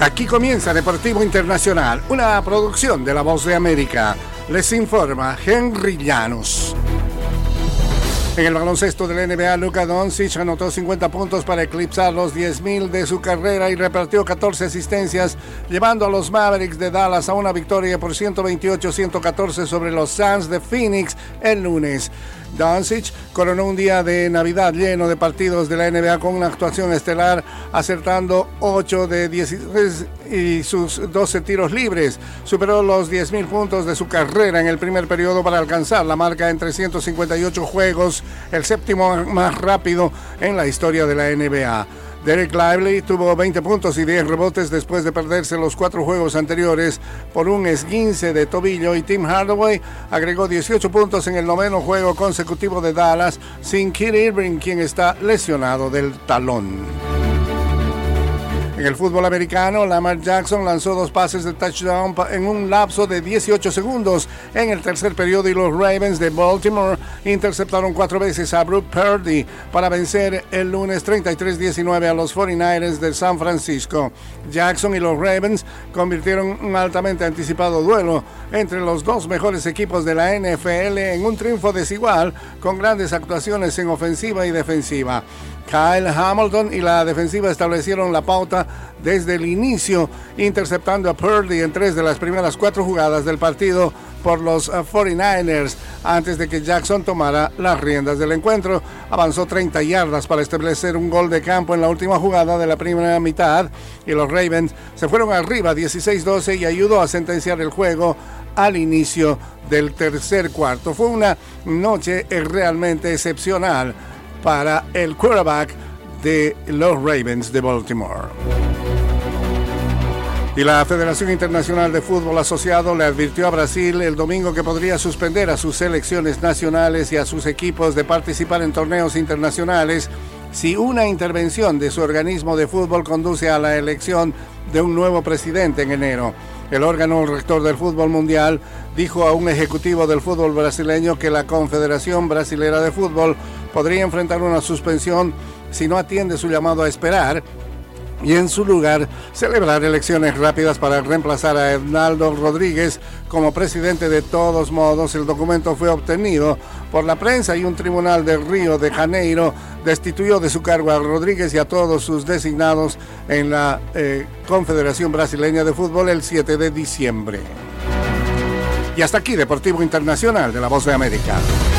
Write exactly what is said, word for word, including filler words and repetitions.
Aquí comienza Deportivo Internacional, una producción de La Voz de América. Les informa Henry Llanos. En el baloncesto de la N B A, Luka Doncic anotó cincuenta puntos para eclipsar los diez mil de su carrera y repartió catorce asistencias, llevando a los Mavericks de Dallas a una victoria por ciento veintiocho a ciento catorce sobre los Suns de Phoenix el lunes. Doncic coronó un día de Navidad lleno de partidos de la N B A con una actuación estelar, acertando ocho de dieciséis y sus doce tiros libres. Superó los diez mil puntos de su carrera en el primer periodo para alcanzar la marca en trescientos cincuenta y ocho juegos, el séptimo más rápido en la historia de la N B A. Derek Lively tuvo veinte puntos y diez rebotes después de perderse los cuatro juegos anteriores por un esguince de tobillo, y Tim Hardaway agregó dieciocho puntos en el noveno juego consecutivo de Dallas sin Kyrie Irving, quien está lesionado del talón. En el fútbol americano, Lamar Jackson lanzó dos pases de touchdown en un lapso de dieciocho segundos en el tercer periodo, y los Ravens de Baltimore interceptaron cuatro veces a Brock Purdy para vencer el lunes treinta y tres diecinueve a los cuarenta y nueve ers de San Francisco. Jackson y los Ravens convirtieron un altamente anticipado duelo entre los dos mejores equipos de la N F L en un triunfo desigual con grandes actuaciones en ofensiva y defensiva. Kyle Hamilton y la defensiva establecieron la pauta desde el inicio, interceptando a Purdy en tres de las primeras cuatro jugadas del partido por los cuarenta y nueve ers. Antes de que Jackson tomara las riendas del encuentro, avanzó treinta yardas para establecer un gol de campo en la última jugada de la primera mitad, y los Ravens se fueron arriba dieciséis doce y ayudó a sentenciar el juego al inicio del tercer cuarto. Fue una noche realmente excepcional para el quarterback de los Ravens de Baltimore. Y la Federación Internacional de Fútbol Asociado le advirtió a Brasil el domingo que podría suspender a sus selecciones nacionales y a sus equipos de participar en torneos internacionales si una intervención de su organismo de fútbol conduce a la elección de un nuevo presidente en enero. El órgano rector del fútbol mundial dijo a un ejecutivo del fútbol brasileño que la Confederación Brasilera de Fútbol podría enfrentar una suspensión si no atiende su llamado a esperar y en su lugar celebrar elecciones rápidas para reemplazar a Hernaldo Rodríguez como presidente. De todos modos, el documento fue obtenido por la prensa y un tribunal de Río de Janeiro destituyó de su cargo a Rodríguez y a todos sus designados en la eh, Confederación Brasileña de Fútbol el siete de diciembre. Y hasta aquí Deportivo Internacional de La Voz de América.